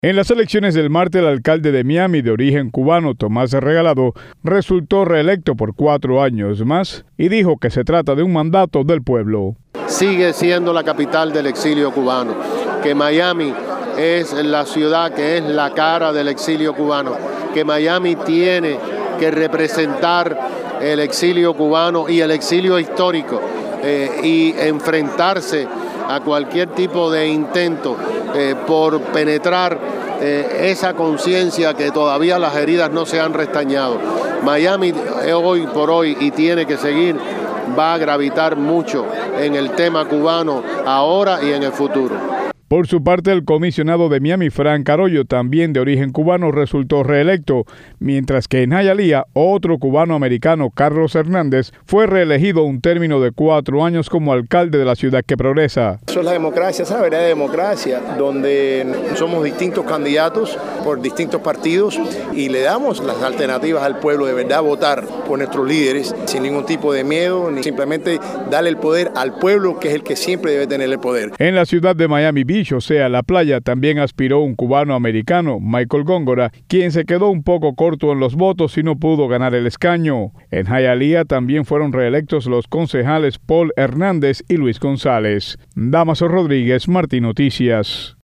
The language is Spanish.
En las elecciones del martes, el alcalde de Miami, de origen cubano, Tomás Regalado, resultó reelecto por 4 años más y dijo que se trata de un mandato del pueblo. Sigue siendo la capital del exilio cubano, que Miami es la ciudad que es la cara del exilio cubano, que Miami tiene que representar el exilio cubano y el exilio histórico y enfrentarse a cualquier tipo de intento por penetrar esa conciencia que todavía las heridas no se han restañado. Miami hoy por hoy, y tiene que seguir, va a gravitar mucho en el tema cubano ahora y en el futuro. Por su parte, el comisionado de Miami, Frank Arroyo, también de origen cubano, resultó reelecto, mientras que en Hialeah, otro cubano-americano, Carlos Hernández, fue reelegido un término de 4 años como alcalde de la ciudad que progresa. Eso es la democracia, esa es la verdadera democracia, donde somos distintos candidatos por distintos partidos y le damos las alternativas al pueblo de verdad votar por nuestros líderes sin ningún tipo de miedo, ni simplemente darle el poder al pueblo, que es el que siempre debe tener el poder. En la ciudad de Miami Beach, o sea, la playa, también aspiró un cubano-americano, Michael Góngora, quien se quedó un poco corto en los votos y no pudo ganar el escaño. En Hialeah también fueron reelectos los concejales Paul Hernández y Luis González. Damaso Rodríguez, Martín Noticias.